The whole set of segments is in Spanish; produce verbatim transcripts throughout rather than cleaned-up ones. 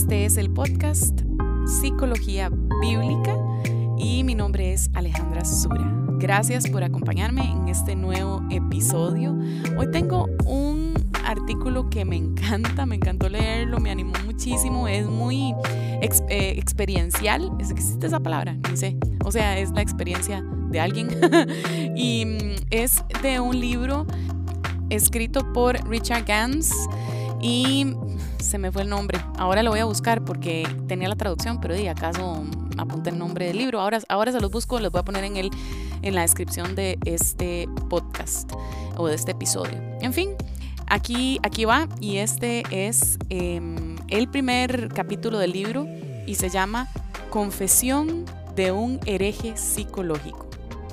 Este es el podcast Psicología Bíblica y mi nombre es Alejandra Sura. Gracias por acompañarme en este nuevo episodio. Hoy tengo un artículo que me encanta, me encantó leerlo, me animó muchísimo, es muy ex, eh, experiencial, ¿existe esa palabra? Ni sé, o sea, es la experiencia de alguien y es de un libro escrito por Richard Gans y se me fue el nombre, ahora lo voy a buscar porque tenía la traducción, pero de acaso apunté el nombre del libro, ahora, ahora se los busco, los voy a poner en, el, en la descripción de este podcast o de este episodio. En fin, aquí, aquí va y este es eh, el primer capítulo del libro y se llama Confesión de un hereje psicológico.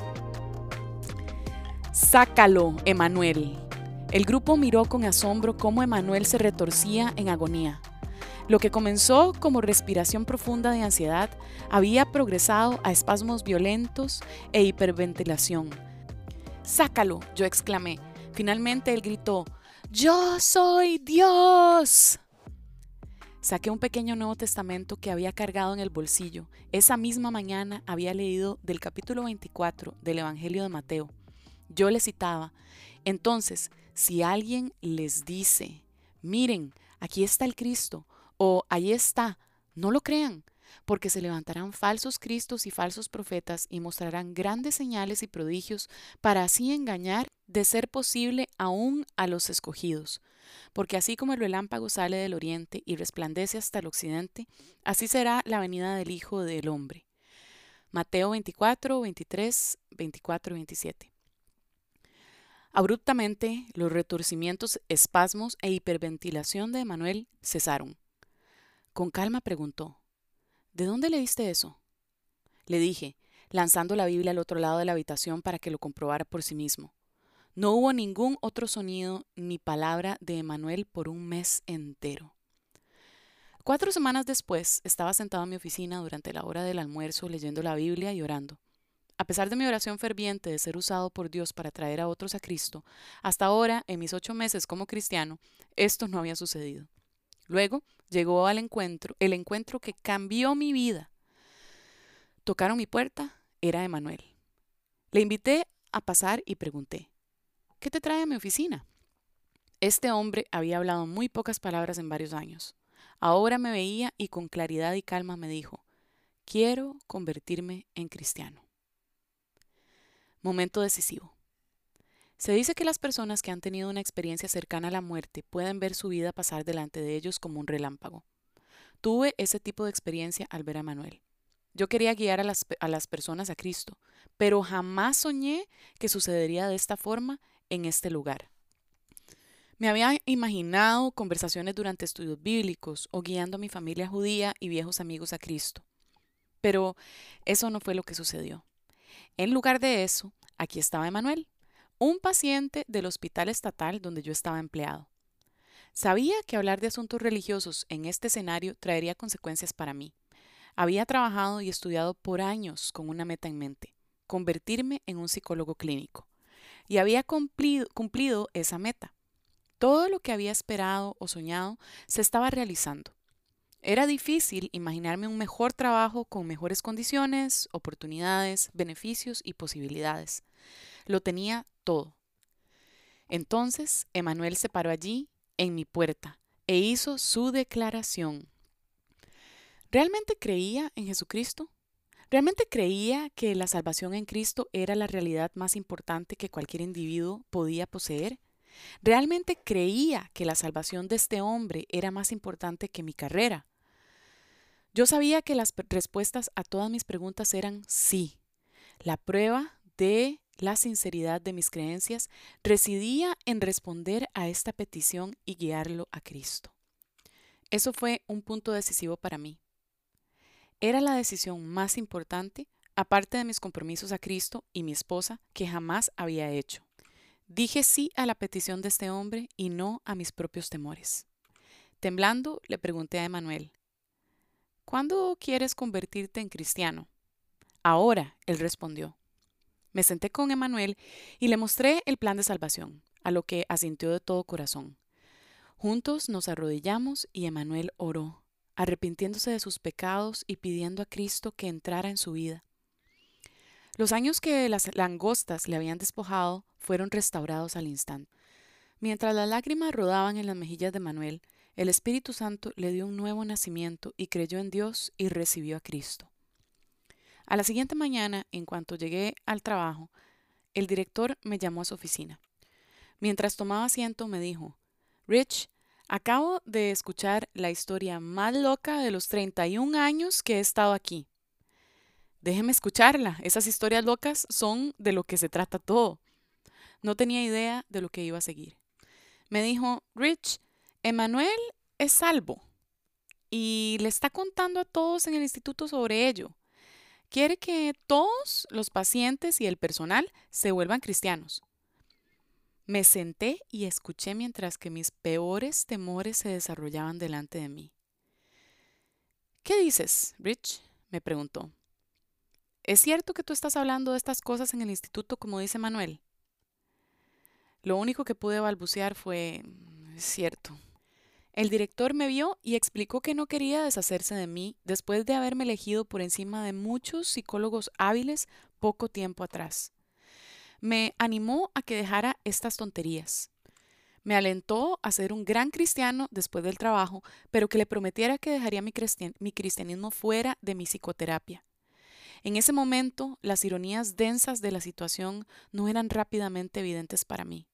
Sácalo, Emanuel. El grupo miró con asombro cómo Emanuel se retorcía en agonía. Lo que comenzó como respiración profunda de ansiedad había progresado a espasmos violentos e hiperventilación. ¡Sácalo!, yo exclamé. Finalmente él gritó, ¡Yo soy Dios! Saqué un pequeño Nuevo Testamento que había cargado en el bolsillo. Esa misma mañana había leído del capítulo veinticuatro del Evangelio de Mateo. Yo le citaba, entonces, si alguien les dice, miren, aquí está el Cristo, o ahí está, no lo crean, porque se levantarán falsos cristos y falsos profetas y mostrarán grandes señales y prodigios para así engañar, de ser posible, aún a los escogidos. Porque así como el relámpago sale del oriente y resplandece hasta el occidente, así será la venida del Hijo del Hombre. Mateo veinticuatro, veintitrés, veinticuatro y veintisiete. Abruptamente, los retorcimientos, espasmos e hiperventilación de Emanuel cesaron. Con calma preguntó, ¿de dónde leíste eso? Le dije, lanzando la Biblia al otro lado de la habitación para que lo comprobara por sí mismo. No hubo ningún otro sonido ni palabra de Emanuel por un mes entero. Cuatro semanas después, estaba sentado en mi oficina durante la hora del almuerzo leyendo la Biblia y orando. A pesar de mi oración ferviente de ser usado por Dios para traer a otros a Cristo, hasta ahora, en mis ocho meses como cristiano, esto no había sucedido. Luego llegó al encuentro, el encuentro que cambió mi vida. Tocaron mi puerta, era Emanuel. Le invité a pasar y pregunté, ¿qué te trae a mi oficina? Este hombre había hablado muy pocas palabras en varios años. Ahora me veía y con claridad y calma me dijo, quiero convertirme en cristiano. Momento decisivo. Se dice que las personas que han tenido una experiencia cercana a la muerte pueden ver su vida pasar delante de ellos como un relámpago. Tuve ese tipo de experiencia al ver a Emanuel. Yo quería guiar a las, a las personas a Cristo, pero jamás soñé que sucedería de esta forma en este lugar. Me había imaginado conversaciones durante estudios bíblicos o guiando a mi familia judía y viejos amigos a Cristo. Pero eso no fue lo que sucedió. En lugar de eso, aquí estaba Emanuel, un paciente del hospital estatal donde yo estaba empleado. Sabía que hablar de asuntos religiosos en este escenario traería consecuencias para mí. Había trabajado y estudiado por años con una meta en mente, convertirme en un psicólogo clínico. Y había cumplido, cumplido esa meta. Todo lo que había esperado o soñado se estaba realizando. Era difícil imaginarme un mejor trabajo con mejores condiciones, oportunidades, beneficios y posibilidades. Lo tenía todo. Entonces, Emanuel se paró allí, en mi puerta, e hizo su declaración. ¿Realmente creía en Jesucristo? ¿Realmente creía que la salvación en Cristo era la realidad más importante que cualquier individuo podía poseer? ¿Realmente creía que la salvación de este hombre era más importante que mi carrera? Yo sabía que las respuestas a todas mis preguntas eran sí. La prueba de la sinceridad de mis creencias residía en responder a esta petición y guiarlo a Cristo. Eso fue un punto decisivo para mí. Era la decisión más importante, aparte de mis compromisos a Cristo y mi esposa, que jamás había hecho. Dije sí a la petición de este hombre y no a mis propios temores. Temblando, le pregunté a Emanuel, ¿cuándo quieres convertirte en cristiano? Ahora, él respondió. Me senté con Emanuel y le mostré el plan de salvación, a lo que asintió de todo corazón. Juntos nos arrodillamos y Emanuel oró. arrepintiéndose de sus pecados y pidiendo a Cristo que entrara en su vida. Los años que las langostas le habían despojado fueron restaurados al instante. Mientras las lágrimas rodaban en las mejillas de Manuel, el Espíritu Santo le dio un nuevo nacimiento y creyó en Dios y recibió a Cristo. A la siguiente mañana, en cuanto llegué al trabajo, el director me llamó a su oficina. Mientras tomaba asiento me dijo: Rich, acabo de escuchar la historia más loca de los treinta y un años que he estado aquí. Déjeme escucharla, esas historias locas son de lo que se trata todo. No tenía idea de lo que iba a seguir. Me dijo: Rich, Emanuel es salvo y le está contando a todos en el instituto sobre ello. Quiere que todos los pacientes y el personal se vuelvan cristianos. Me senté y escuché mientras que mis peores temores se desarrollaban delante de mí. ¿Qué dices, Rich?, me preguntó. ¿Es cierto que tú estás hablando de estas cosas en el instituto como dice Manuel? Lo único que pude balbucear fue: es cierto. El director me vio y explicó que no quería deshacerse de mí después de haberme elegido por encima de muchos psicólogos hábiles poco tiempo atrás. Me animó a que dejara estas tonterías. Me alentó a ser un gran cristiano después del trabajo, pero que le prometiera que dejaría mi, cristian- mi cristianismo fuera de mi psicoterapia. En ese momento, las ironías densas de la situación no eran rápidamente evidentes para mí.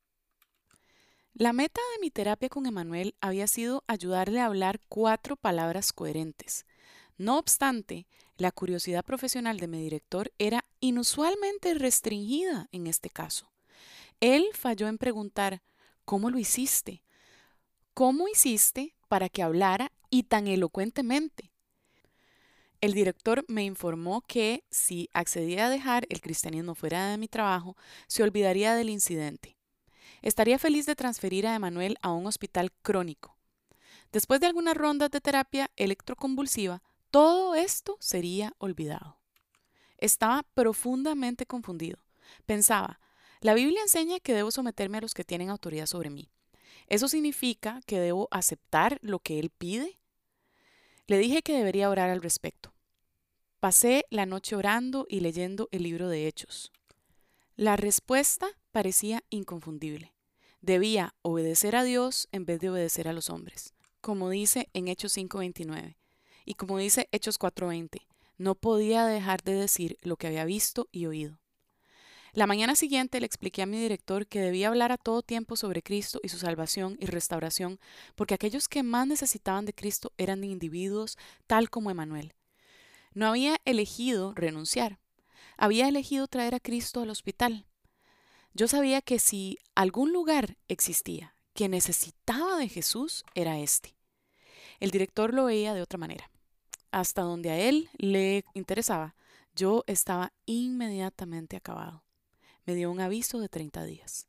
La meta de mi terapia con Emanuel había sido ayudarle a hablar cuatro palabras coherentes. No obstante, la curiosidad profesional de mi director era inusualmente restringida en este caso. Él falló en preguntar: ¿cómo lo hiciste? ¿Cómo hiciste para que hablara y tan elocuentemente? El director me informó que, si accedía a dejar el cristianismo fuera de mi trabajo, se olvidaría del incidente. Estaría feliz de transferir a Emanuel a un hospital crónico. Después de algunas rondas de terapia electroconvulsiva, todo esto sería olvidado. Estaba profundamente confundido. Pensaba: la Biblia enseña que debo someterme a los que tienen autoridad sobre mí. ¿Eso significa que debo aceptar lo que él pide? Le dije que debería orar al respecto. Pasé la noche orando y leyendo el libro de Hechos. La respuesta parecía inconfundible. Debía obedecer a Dios en vez de obedecer a los hombres, como dice en Hechos cinco veintinueve y como dice Hechos cuatro veinte. No podía dejar de decir lo que había visto y oído. La mañana siguiente le expliqué a mi director que debía hablar a todo tiempo sobre Cristo y su salvación y restauración, porque aquellos que más necesitaban de Cristo eran individuos tal como Emanuel. No había elegido renunciar. Había elegido traer a Cristo al hospital. Yo sabía que si algún lugar existía que necesitaba de Jesús, era este. El director lo veía de otra manera. Hasta donde a él le interesaba, yo estaba inmediatamente acabado. Me dio un aviso de treinta días.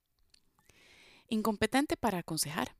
Incompetente para aconsejar.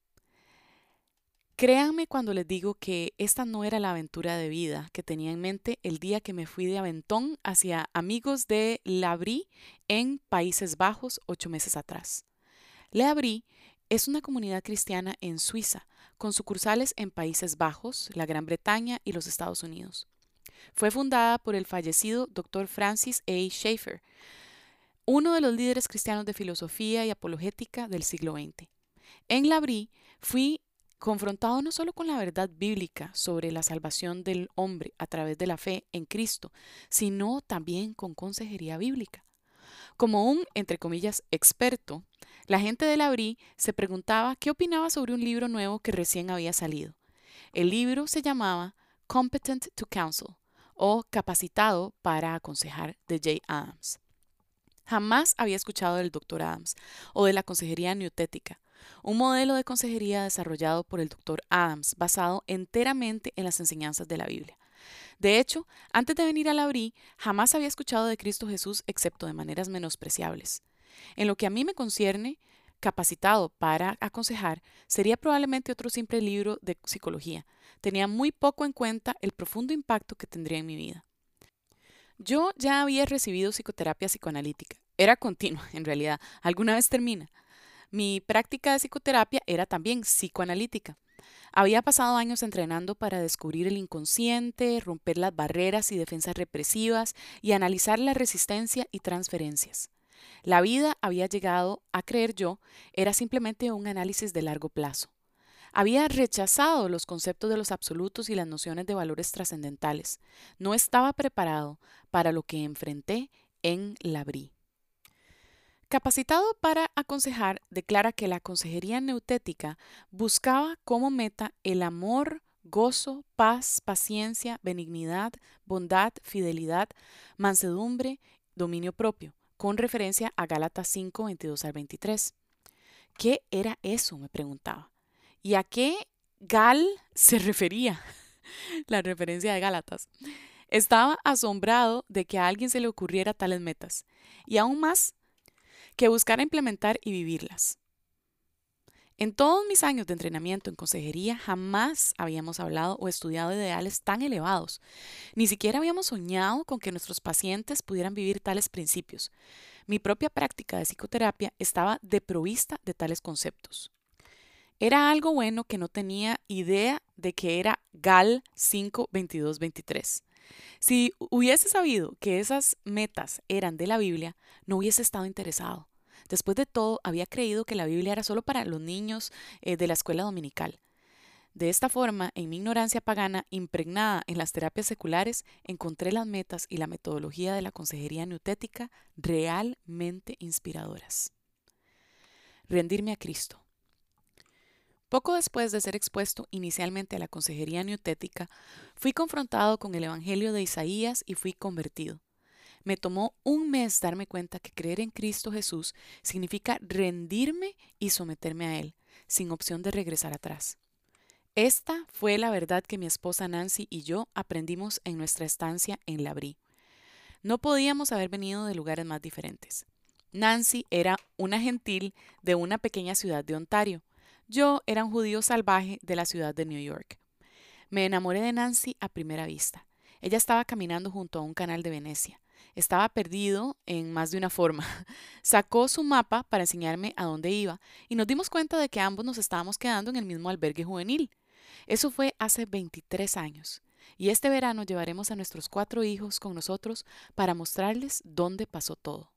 Créanme cuando les digo que esta no era la aventura de vida que tenía en mente el día que me fui de aventón hacia amigos de L'Abri en Países Bajos ocho meses atrás. L'Abri es una comunidad cristiana en Suiza, con sucursales en Países Bajos, la Gran Bretaña y los Estados Unidos. Fue fundada por el fallecido doctor Francis A. Schaeffer, uno de los líderes cristianos de filosofía y apologética del siglo veinte. En L'Abri fui confrontado no solo con la verdad bíblica sobre la salvación del hombre a través de la fe en Cristo, sino también con consejería bíblica. Como un, entre comillas, experto, la gente de L'Abri se preguntaba qué opinaba sobre un libro nuevo que recién había salido. El libro se llamaba Competent to Counsel, o Capacitado para aconsejar, de Jay Adams. Jamás había escuchado del doctor Adams o de la consejería neutética, un modelo de consejería desarrollado por el doctor Adams basado enteramente en las enseñanzas de la Biblia. De hecho, antes de venir a L'Abri, jamás había escuchado de Cristo Jesús excepto de maneras menospreciables. En lo que a mí me concierne, Capacitado para aconsejar sería probablemente otro simple libro de psicología. Tenía muy poco en cuenta el profundo impacto que tendría en mi vida. Yo ya había recibido psicoterapia psicoanalítica. Era continua, en realidad. Alguna vez termina. Mi práctica de psicoterapia era también psicoanalítica. Había pasado años entrenando para descubrir el inconsciente, romper las barreras y defensas represivas y analizar la resistencia y transferencias. La vida, había llegado a creer yo, era simplemente un análisis de largo plazo. Había rechazado los conceptos de los absolutos y las nociones de valores trascendentales. No estaba preparado para lo que enfrenté en L'Abri. Capacitado para aconsejar, declara que la consejería neutética buscaba como meta el amor, gozo, paz, paciencia, benignidad, bondad, fidelidad, mansedumbre, dominio propio, con referencia a Gálatas cinco, veintidós al veintitrés. ¿Qué era eso?, me preguntaba. ¿Y a qué Gal se refería? La referencia de Gálatas. Estaba asombrado de que a alguien se le ocurriera tales metas, y aún más que buscara implementar y vivirlas. En todos mis años de entrenamiento en consejería jamás habíamos hablado o estudiado ideales tan elevados. Ni siquiera habíamos soñado con que nuestros pacientes pudieran vivir tales principios. Mi propia práctica de psicoterapia estaba desprovista de tales conceptos. Era algo bueno que no tenía idea de que era Gal cinco, veintidós, veintitrés. Si hubiese sabido que esas metas eran de la Biblia, no hubiese estado interesado. Después de todo, había creído que la Biblia era solo para los niños eh, de la escuela dominical. De esta forma, en mi ignorancia pagana, impregnada en las terapias seculares, encontré las metas y la metodología de la consejería neutética realmente inspiradoras. Rendirme a Cristo. Poco después de ser expuesto inicialmente a la consejería neutética, fui confrontado con el Evangelio de Isaías y fui convertido. Me tomó un mes darme cuenta que creer en Cristo Jesús significa rendirme y someterme a Él, sin opción de regresar atrás. Esta fue la verdad que mi esposa Nancy y yo aprendimos en nuestra estancia en L'Abri. No podíamos haber venido de lugares más diferentes. Nancy era una gentil de una pequeña ciudad de Ontario. Yo era un judío salvaje de la ciudad de New York. Me enamoré de Nancy a primera vista. Ella estaba caminando junto a un canal de Venecia. Estaba perdido en más de una forma. Sacó su mapa para enseñarme a dónde iba y nos dimos cuenta de que ambos nos estábamos quedando en el mismo albergue juvenil. Eso fue hace veintitrés años. Y este verano llevaremos a nuestros cuatro hijos con nosotros para mostrarles dónde pasó todo.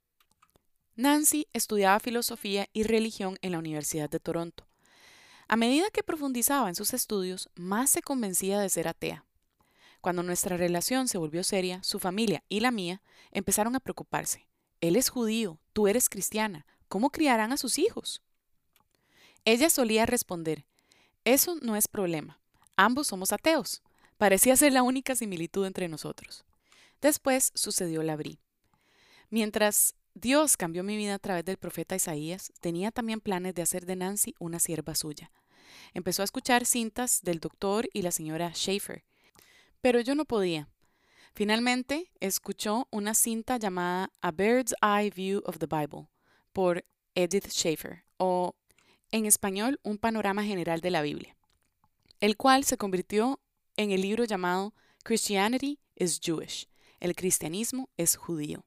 Nancy estudiaba filosofía y religión en la Universidad de Toronto. A medida que profundizaba en sus estudios, más se convencía de ser atea. Cuando nuestra relación se volvió seria, su familia y la mía empezaron a preocuparse. Él es judío, tú eres cristiana, ¿cómo criarán a sus hijos? Ella solía responder, eso no es problema, ambos somos ateos. Parecía ser la única similitud entre nosotros. Después sucedió L'Abri. Mientras Dios cambió mi vida a través del profeta Isaías, tenía también planes de hacer de Nancy una sierva suya. Empezó a escuchar cintas del doctor y la señora Schaefer, pero yo no podía. Finalmente, escuchó una cinta llamada A Bird's Eye View of the Bible, por Edith Schaefer, o en español, Un panorama general de la Biblia, el cual se convirtió en el libro llamado Christianity is Jewish, el cristianismo es judío.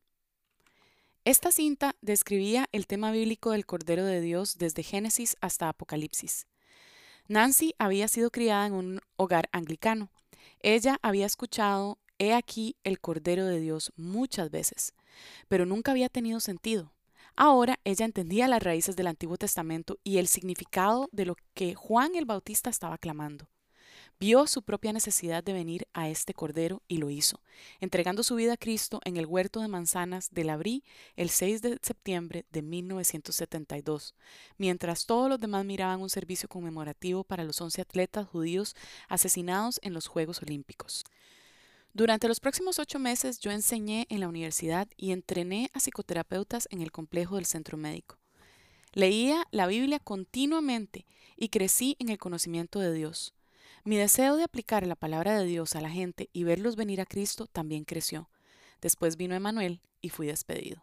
Esta cinta describía el tema bíblico del Cordero de Dios desde Génesis hasta Apocalipsis. Nancy había sido criada en un hogar anglicano. Ella había escuchado He aquí el Cordero de Dios muchas veces, pero nunca había tenido sentido. Ahora ella entendía las raíces del Antiguo Testamento y el significado de lo que Juan el Bautista estaba clamando. Vio su propia necesidad de venir a este Cordero y lo hizo, entregando su vida a Cristo en el huerto de manzanas de L'Abri el seis de septiembre de mil novecientos setenta y dos, mientras todos los demás miraban un servicio conmemorativo para los once atletas judíos asesinados en los Juegos Olímpicos. Durante los próximos ocho meses yo enseñé en la universidad y entrené a psicoterapeutas en el complejo del centro médico. Leía la Biblia continuamente y crecí en el conocimiento de Dios. Mi deseo de aplicar la palabra de Dios a la gente y verlos venir a Cristo también creció. Después vino Emanuel y fui despedido.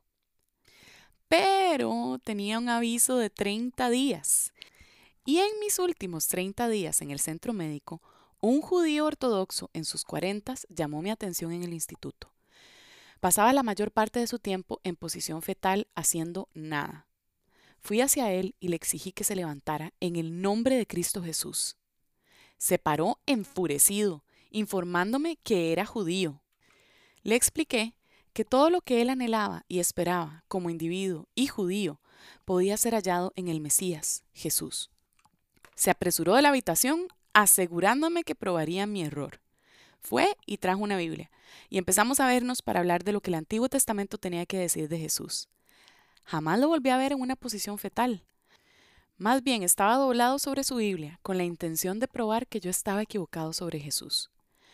Pero tenía un aviso de treinta días. Y en mis últimos treinta días en el centro médico, un judío ortodoxo en sus cuarentas llamó mi atención en el instituto. Pasaba la mayor parte de su tiempo en posición fetal haciendo nada. Fui hacia él y le exigí que se levantara en el nombre de Cristo Jesús. Se paró enfurecido, informándome que era judío. Le expliqué que todo lo que él anhelaba y esperaba como individuo y judío podía ser hallado en el Mesías, Jesús. Se apresuró de la habitación asegurándome que probaría mi error. Fue y trajo una Biblia, y empezamos a vernos para hablar de lo que el Antiguo Testamento tenía que decir de Jesús. Jamás lo volví a ver en una posición fetal. Más bien estaba doblado sobre su Biblia, con la intención de probar que yo estaba equivocado sobre Jesús.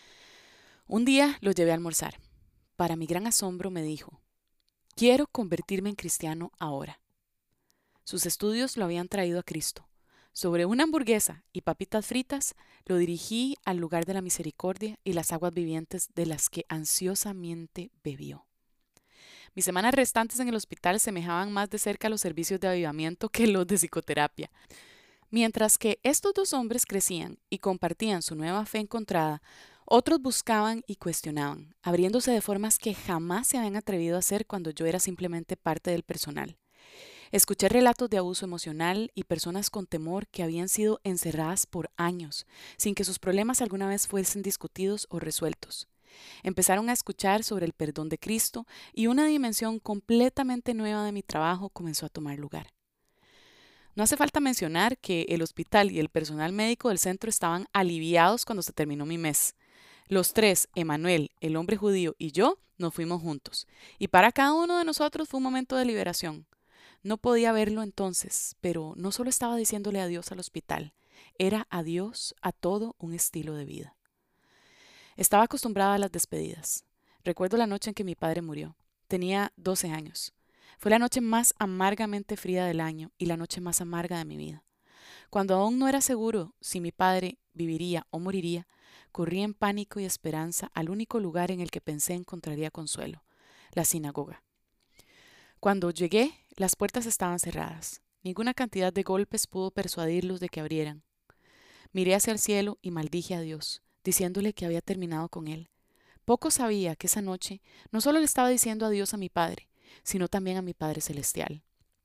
Un día lo llevé a almorzar. Para mi gran asombro me dijo: quiero convertirme en cristiano ahora. Sus estudios lo habían traído a Cristo. Sobre una hamburguesa y papitas fritas, lo dirigí al lugar de la misericordia y las aguas vivientes de las que ansiosamente bebió. Mis semanas restantes en el hospital semejaban más de cerca a los servicios de avivamiento que los de psicoterapia. Mientras que estos dos hombres crecían y compartían su nueva fe encontrada, otros buscaban y cuestionaban, abriéndose de formas que jamás se habían atrevido a hacer cuando yo era simplemente parte del personal. Escuché relatos de abuso emocional y personas con temor que habían sido encerradas por años, sin que sus problemas alguna vez fuesen discutidos o resueltos. Empezaron a escuchar sobre el perdón de Cristo y una dimensión completamente nueva de mi trabajo comenzó a tomar lugar. No hace falta mencionar que el hospital y el personal médico del centro estaban aliviados cuando se terminó mi mes. Los tres, Emanuel, el hombre judío y yo, nos fuimos juntos, y para cada uno de nosotros fue un momento de liberación. No podía verlo entonces, pero no solo estaba diciéndole adiós al hospital, era adiós a todo un estilo de vida. Estaba acostumbrada a las despedidas. Recuerdo la noche en que mi padre murió. Tenía doce años. Fue la noche más amargamente fría del año y la noche más amarga de mi vida. Cuando aún no era seguro si mi padre viviría o moriría, corrí en pánico y esperanza al único lugar en el que pensé encontraría consuelo, la sinagoga. Cuando llegué, las puertas estaban cerradas. Ninguna cantidad de golpes pudo persuadirlos de que abrieran. Miré hacia el cielo y maldije a Dios, diciéndole que había terminado con él. Poco sabía que esa noche no solo le estaba diciendo adiós a mi padre, sino también a mi Padre Celestial.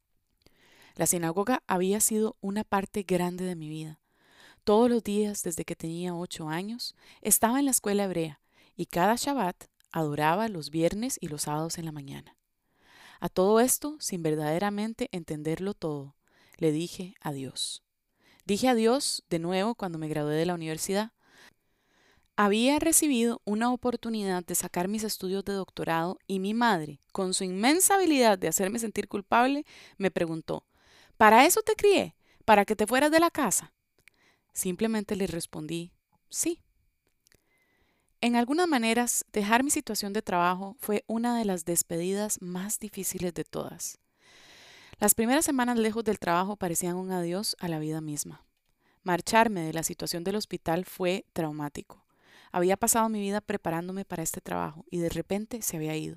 La sinagoga había sido una parte grande de mi vida. Todos los días, desde que tenía ocho años, estaba en la escuela hebrea y cada Shabbat adoraba los viernes y los sábados en la mañana. A todo esto, sin verdaderamente entenderlo todo, le dije adiós. Dije adiós de nuevo cuando me gradué de la universidad. Había recibido una oportunidad de sacar mis estudios de doctorado y mi madre, con su inmensa habilidad de hacerme sentir culpable, me preguntó: ¿para eso te crié? ¿Para que te fueras de la casa? Simplemente le respondí: sí. En algunas maneras, dejar mi situación de trabajo fue una de las despedidas más difíciles de todas. Las primeras semanas lejos del trabajo parecían un adiós a la vida misma. Marcharme de la situación del hospital fue traumático. Había pasado mi vida preparándome para este trabajo y de repente se había ido.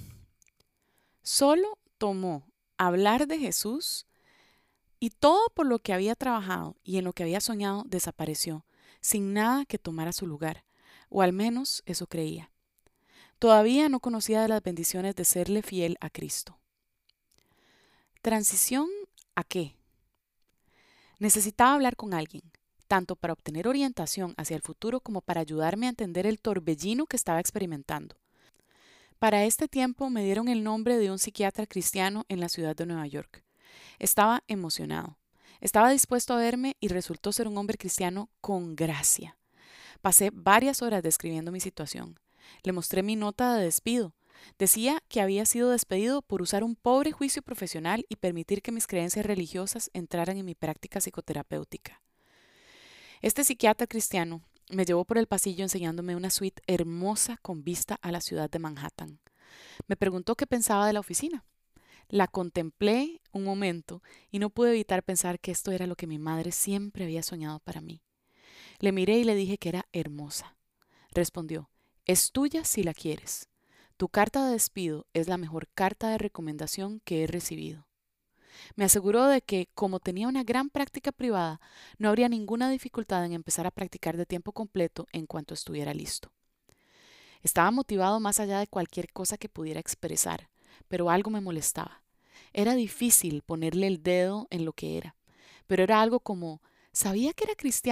Solo tomó hablar de Jesús y todo por lo que había trabajado y en lo que había soñado desapareció, sin nada que tomara su lugar, o al menos eso creía. Todavía no conocía de las bendiciones de serle fiel a Cristo. ¿Transición a qué? Necesitaba hablar con alguien, tanto para obtener orientación hacia el futuro como para ayudarme a entender el torbellino que estaba experimentando. Para este tiempo me dieron el nombre de un psiquiatra cristiano en la ciudad de Nueva York. Estaba emocionado. Estaba dispuesto a verme y resultó ser un hombre cristiano con gracia. Pasé varias horas describiendo mi situación. Le mostré mi nota de despido. Decía que había sido despedido por usar un pobre juicio profesional y permitir que mis creencias religiosas entraran en mi práctica psicoterapéutica. Este psiquiatra cristiano me llevó por el pasillo enseñándome una suite hermosa con vista a la ciudad de Manhattan. Me preguntó qué pensaba de la oficina. La contemplé un momento y no pude evitar pensar que esto era lo que mi madre siempre había soñado para mí. Le miré y le dije que era hermosa. Respondió: es tuya si la quieres. Tu carta de despido es la mejor carta de recomendación que he recibido. Me aseguró de que, como tenía una gran práctica privada, no habría ninguna dificultad en empezar a practicar de tiempo completo en cuanto estuviera listo. Estaba motivado más allá de cualquier cosa que pudiera expresar, pero algo me molestaba. Era difícil ponerle el dedo en lo que era, pero era algo como: sabía que era cristiano,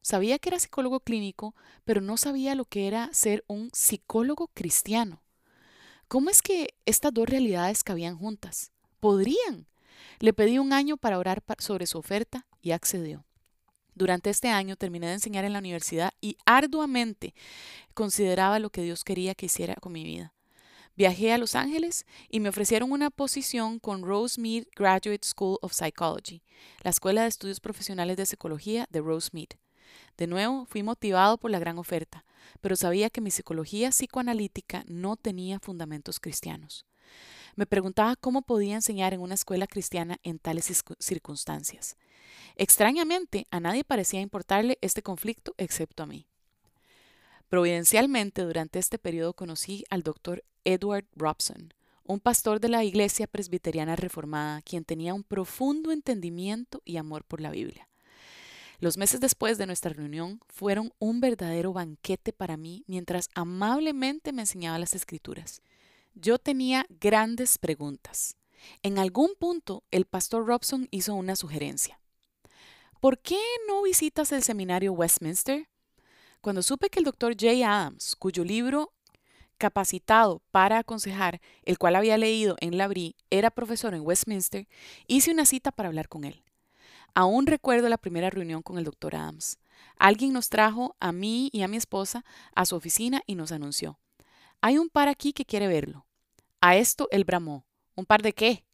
sabía que era psicólogo clínico, pero no sabía lo que era ser un psicólogo cristiano. ¿Cómo es que estas dos realidades cabían juntas? ¿Podrían? Le pedí un año para orar sobre su oferta y accedió. Durante este año terminé de enseñar en la universidad y arduamente consideraba lo que Dios quería que hiciera con mi vida. Viajé a Los Ángeles y me ofrecieron una posición con Rosemead Graduate School of Psychology, la Escuela de Estudios Profesionales de Psicología de Rosemead. De nuevo, fui motivado por la gran oferta, pero sabía que mi psicología psicoanalítica no tenía fundamentos cristianos. Me preguntaba cómo podía enseñar en una escuela cristiana en tales circunstancias. Extrañamente, a nadie parecía importarle este conflicto excepto a mí. Providencialmente, durante este periodo conocí al doctor Edward Robson, un pastor de la Iglesia Presbiteriana Reformada, quien tenía un profundo entendimiento y amor por la Biblia. Los meses después de nuestra reunión fueron un verdadero banquete para mí mientras amablemente me enseñaba las Escrituras. Yo tenía grandes preguntas. En algún punto, el pastor Robson hizo una sugerencia. ¿Por qué no visitas el seminario Westminster? Cuando supe que el doctor Jay Adams, cuyo libro Capacitado para aconsejar, el cual había leído en L'Abri, era profesor en Westminster, hice una cita para hablar con él. Aún recuerdo la primera reunión con el doctor Adams. Alguien nos trajo a mí y a mi esposa a su oficina y nos anunció: hay un par aquí que quiere verlo. A esto él bramó: ¿un par de qué?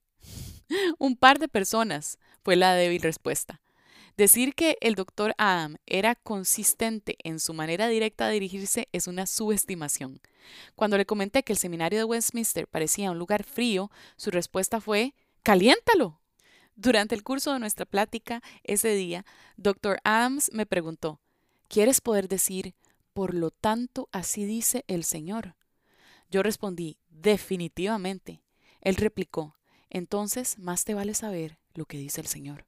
Un par de personas, fue la débil respuesta. Decir que el doctor Adam era consistente en su manera directa de dirigirse es una subestimación. Cuando le comenté que el seminario de Westminster parecía un lugar frío, su respuesta fue: ¡caliéntalo! Durante el curso de nuestra plática ese día, doctor Adams me preguntó: ¿quieres poder decir, por lo tanto, así dice el Señor? Yo respondí: definitivamente. Él replicó: entonces más te vale saber lo que dice el Señor.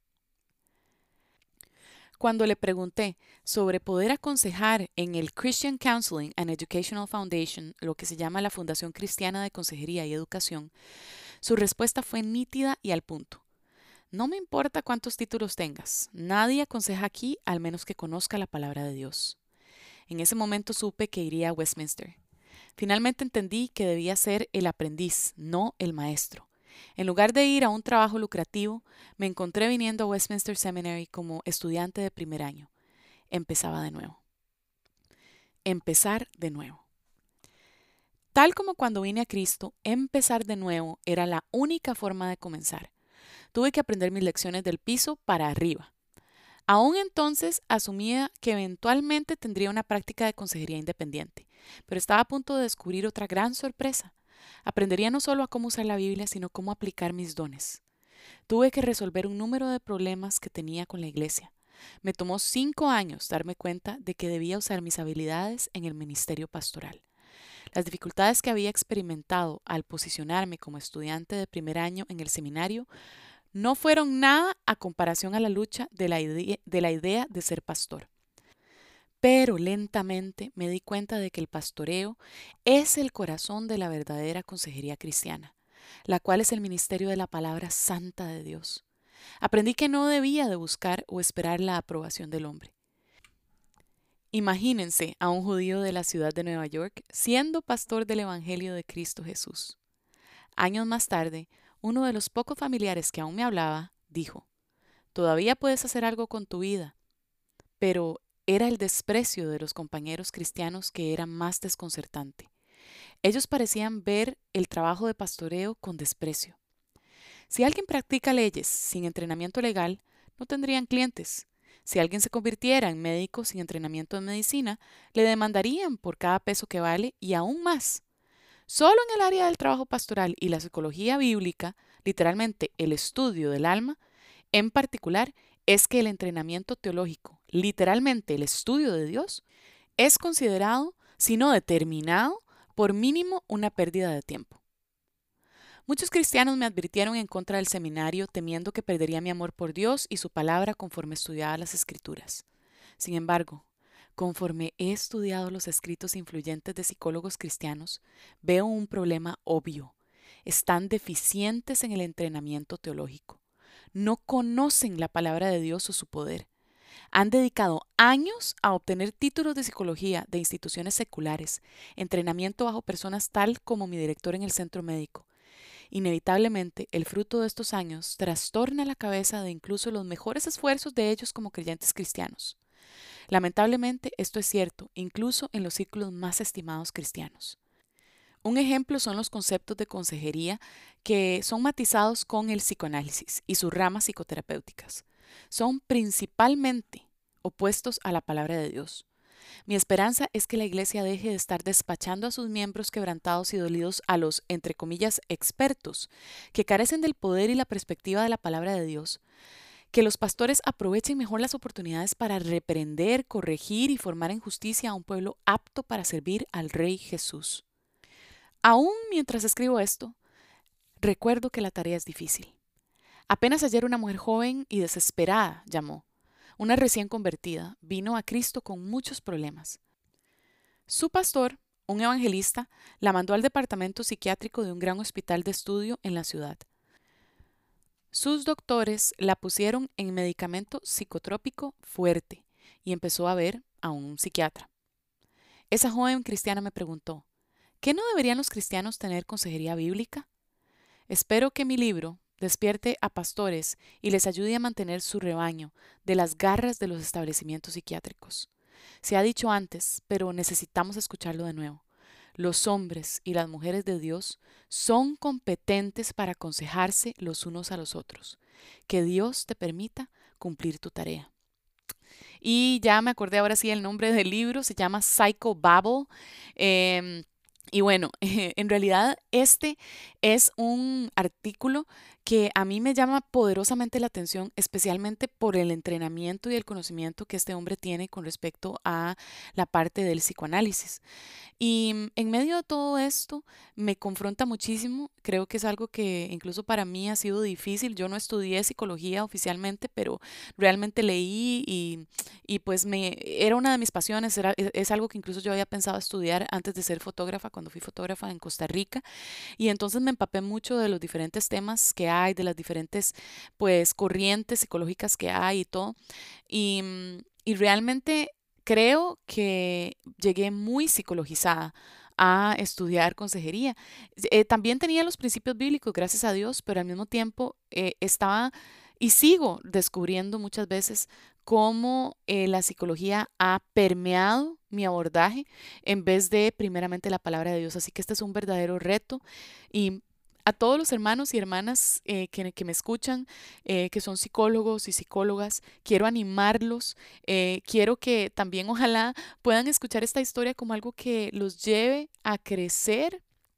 Cuando le pregunté sobre poder aconsejar en el Christian Counseling and Educational Foundation, lo que se llama la Fundación Cristiana de Consejería y Educación, su respuesta fue nítida y al punto: no me importa cuántos títulos tengas, nadie aconseja aquí al menos que conozca la palabra de Dios. En ese momento supe que iría a Westminster. Finalmente entendí que debía ser el aprendiz, no el maestro. En lugar de ir a un trabajo lucrativo, me encontré viniendo a Westminster Seminary como estudiante de primer año. Empezaba de nuevo. Empezar de nuevo. Tal como cuando vine a Cristo, empezar de nuevo era la única forma de comenzar. Tuve que aprender mis lecciones del piso para arriba. Aún entonces asumía que eventualmente tendría una práctica de consejería independiente, pero estaba a punto de descubrir otra gran sorpresa. Aprendería no solo a cómo usar la Biblia, sino cómo aplicar mis dones. Tuve que resolver un número de problemas que tenía con la iglesia. Me tomó cinco años darme cuenta de que debía usar mis habilidades en el ministerio pastoral. Las dificultades que había experimentado al posicionarme como estudiante de primer año en el seminario no fueron nada a comparación a la lucha de la idea de, la idea de ser pastor. Pero lentamente me di cuenta de que el pastoreo es el corazón de la verdadera consejería cristiana, la cual es el ministerio de la palabra santa de Dios. Aprendí que no debía de buscar o esperar la aprobación del hombre. Imagínense a un judío de la ciudad de Nueva York siendo pastor del Evangelio de Cristo Jesús. Años más tarde, uno de los pocos familiares que aún me hablaba dijo: todavía puedes hacer algo con tu vida. Pero era el desprecio de los compañeros cristianos que era más desconcertante. Ellos parecían ver el trabajo de pastoreo con desprecio. Si alguien practica leyes sin entrenamiento legal, no tendrían clientes. Si alguien se convirtiera en médico sin entrenamiento en medicina, le demandarían por cada peso que vale y aún más. Solo en el área del trabajo pastoral y la psicología bíblica, literalmente el estudio del alma, en particular, es que el entrenamiento teológico, literalmente el estudio de Dios, es considerado, si no determinado, por mínimo una pérdida de tiempo. Muchos cristianos me advirtieron en contra del seminario, temiendo que perdería mi amor por Dios y su palabra conforme estudiaba las Escrituras. Sin embargo, conforme he estudiado los escritos influyentes de psicólogos cristianos, veo un problema obvio. Están deficientes en el entrenamiento teológico. No conocen la palabra de Dios o su poder. Han dedicado años a obtener títulos de psicología de instituciones seculares, entrenamiento bajo personas tal como mi director en el centro médico. Inevitablemente, el fruto de estos años trastorna la cabeza de incluso los mejores esfuerzos de ellos como creyentes cristianos. Lamentablemente, esto es cierto, incluso en los círculos más estimados cristianos. Un ejemplo son los conceptos de consejería que son matizados con el psicoanálisis y sus ramas psicoterapéuticas. Son principalmente opuestos a la palabra de Dios. Mi esperanza es que la Iglesia deje de estar despachando a sus miembros quebrantados y dolidos a los, entre comillas, expertos, que carecen del poder y la perspectiva de la palabra de Dios. Que los pastores aprovechen mejor las oportunidades para reprender, corregir y formar en justicia a un pueblo apto para servir al Rey Jesús. Aún mientras escribo esto, recuerdo que la tarea es difícil. Apenas ayer una mujer joven y desesperada llamó. Una recién convertida vino a Cristo con muchos problemas. Su pastor, un evangelista, la mandó al departamento psiquiátrico de un gran hospital de estudio en la ciudad. Sus doctores la pusieron en medicamento psicotrópico fuerte y empezó a ver a un psiquiatra. Esa joven cristiana me preguntó, ¿qué no deberían los cristianos tener consejería bíblica? Espero que mi libro despierte a pastores y les ayude a mantener su rebaño de las garras de los establecimientos psiquiátricos. Se ha dicho antes, pero necesitamos escucharlo de nuevo. Los hombres y las mujeres de Dios son competentes para aconsejarse los unos a los otros. Que Dios te permita cumplir tu tarea. Y ya me acordé ahora sí el nombre del libro, se llama Psychobabble. Eh, y bueno, en realidad este es un artículo que a mí me llama poderosamente la atención, especialmente por el entrenamiento y el conocimiento que este hombre tiene con respecto a la parte del psicoanálisis. Y en medio de todo esto me confronta muchísimo, creo que es algo que incluso para mí ha sido difícil. Yo no estudié psicología oficialmente, pero realmente leí y, y pues me, era una de mis pasiones, era, es, es algo que incluso yo había pensado estudiar antes de ser fotógrafa, cuando fui fotógrafa en Costa Rica, y entonces me empapé mucho de los diferentes temas que hay, de las diferentes pues corrientes psicológicas que hay y todo, y, y realmente creo que llegué muy psicologizada a estudiar consejería. Eh, también tenía los principios bíblicos, gracias a Dios, pero al mismo tiempo eh, estaba y sigo descubriendo muchas veces cómo eh, la psicología ha permeado mi abordaje en vez de primeramente la palabra de Dios. Así que este es un verdadero reto y a todos los hermanos y hermanas eh, que, que, me escuchan, eh, que son psicólogos y psicólogas, quiero animarlos, eh, quiero que también ojalá puedan escuchar esta historia como algo que los lleve a crecer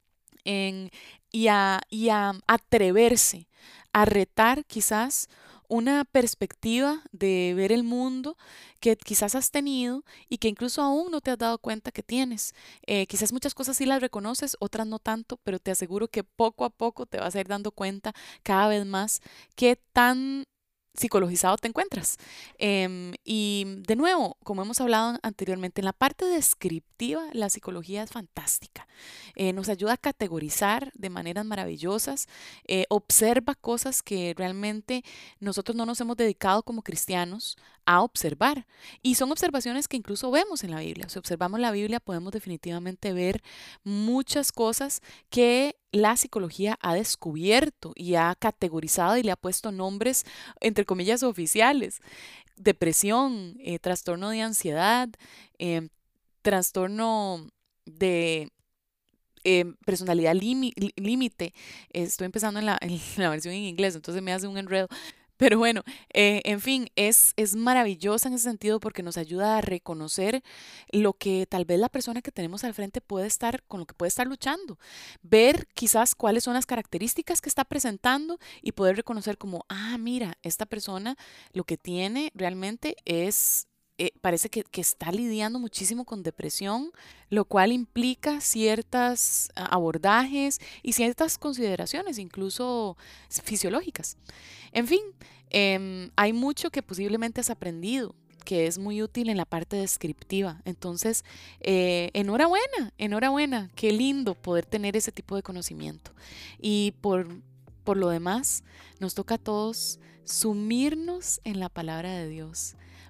en, y, a, y a atreverse, a retar quizás una perspectiva de ver el mundo que quizás has tenido y que incluso aún no te has dado cuenta que tienes. Eh, quizás muchas cosas sí las reconoces, otras no tanto, pero te aseguro que poco a poco te vas a ir dando cuenta cada vez más qué tan psicologizado te encuentras. Em, y de nuevo, como hemos hablado anteriormente, en la parte descriptiva, la psicología es fantástica. Eh, nos ayuda a categorizar de maneras maravillosas, eh, observa cosas que realmente nosotros no nos hemos dedicado como cristianos a observar. Y son observaciones que incluso vemos en la Biblia. Si observamos la Biblia, podemos definitivamente ver muchas cosas que la psicología ha descubierto y ha categorizado y le ha puesto nombres, entre comillas, oficiales. Depresión, eh, trastorno de ansiedad, eh, trastorno de eh, personalidad límite. Estoy empezando en la, en la versión en inglés, entonces me hace un enredo. Pero bueno, eh, en fin, es, es maravillosa en ese sentido porque nos ayuda a reconocer lo que tal vez la persona que tenemos al frente puede estar, con lo que puede estar luchando. Ver quizás cuáles son las características que está presentando y poder reconocer como, ah, mira, esta persona lo que tiene realmente es... eh, parece que, que está lidiando muchísimo con depresión, lo cual implica ciertos abordajes y ciertas consideraciones, incluso fisiológicas. En fin, em, hay mucho que posiblemente has aprendido que es muy útil en la parte descriptiva. Entonces, eh, enhorabuena, enhorabuena. Qué lindo poder tener ese tipo de conocimiento. Y por, por lo demás, nos toca a todos sumirnos en la palabra de Dios,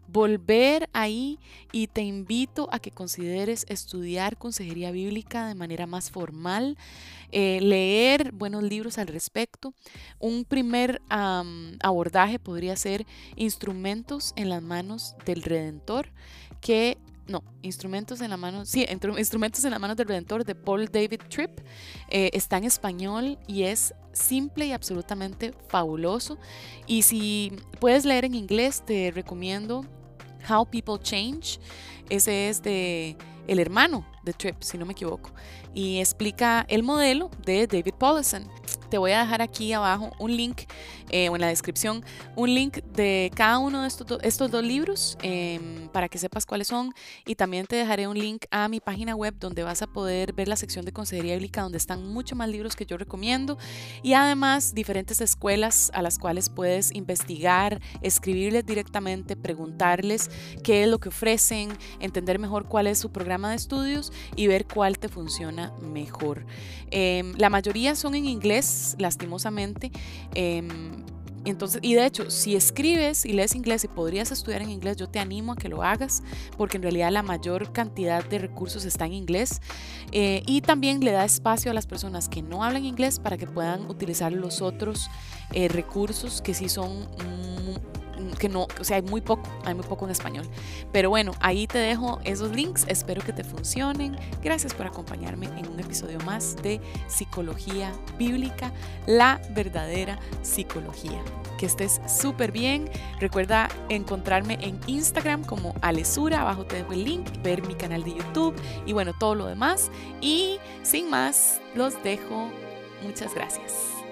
volver ahí y te invito a que consideres estudiar consejería bíblica de manera más formal, eh, leer buenos libros al respecto. Un primer um, abordaje podría ser Instrumentos en las manos del Redentor, que no, Instrumentos en la mano, sí, Instrumentos en las manos del Redentor, de Paul David Tripp. Eh, está en español y es simple y absolutamente fabuloso. Y si puedes leer en inglés, te recomiendo How People Change. Ese es de el hermano de Tripp, si no me equivoco, y explica el modelo de David Powlison. Te voy a dejar aquí abajo un link, eh, o en la descripción, un link de cada uno de estos, do, estos dos libros, eh, para que sepas cuáles son, y también te dejaré un link a mi página web donde vas a poder ver la sección de consejería bíblica, donde están muchos más libros que yo recomiendo, y además diferentes escuelas a las cuales puedes investigar, escribirles directamente, preguntarles qué es lo que ofrecen, entender mejor cuál es su programa de estudios y ver cuál te funciona mejor. Eh, la mayoría son en inglés, lastimosamente. Eh, Entonces, y de hecho, si escribes y lees inglés y podrías estudiar en inglés, yo te animo a que lo hagas, porque en realidad la mayor cantidad de recursos está en inglés, eh, y también le da espacio a las personas que no hablan inglés para que puedan utilizar los otros eh, recursos que sí son mm, que no, o sea, hay muy poco, hay muy poco en español. Pero bueno, ahí te dejo esos links, espero que te funcionen. Gracias por acompañarme en un episodio más de Psicología Bíblica, la verdadera psicología. Que estés súper bien. Recuerda encontrarme en Instagram como Alesura, abajo te dejo el link, ver mi canal de YouTube y bueno, todo lo demás. Y sin más, los dejo. Muchas gracias.